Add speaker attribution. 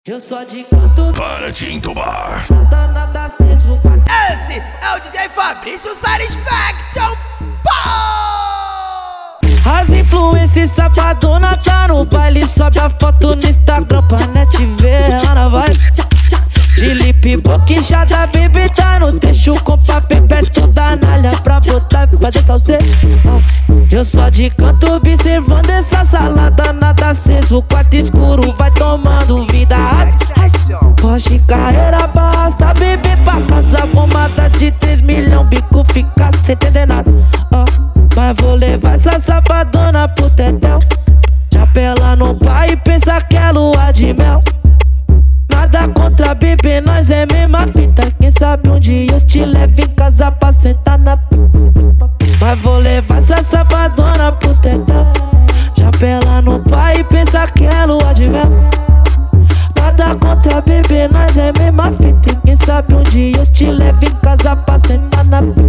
Speaker 1: Eu só de canto
Speaker 2: para te entubar.
Speaker 1: nada aceso.
Speaker 3: Esse é o DJ Fabrício Satisfaction.
Speaker 1: As influências safadona tá no baile, sobe a foto no Instagram pra net ver ela na vibe. De lip boquejada, baby tá no trecho com papel perto da nalha pra botar e fazer salseiro. Eu só de canto observando essa salada, nada aceso. O quarto escuro vai tomando vida. Porsche carreira basta, bebê pra casa, bombada de 3 milhões, bico fica sem entender nada. Mas vou levar essa safadona pro tetel. Chapela no pai e pensa que é lua de mel. Nada contra bebê, nós é mesma fita. Quem sabe um dia eu te levo em casa pra sentar na pipa. Mas vou levar essa safadona pro tetel. Chapela no pai e pensa que é lua de mel. Nada contra bebê, nós é mesma fita. Quem sabe um dia eu te levo em casa pra sentar na pipa.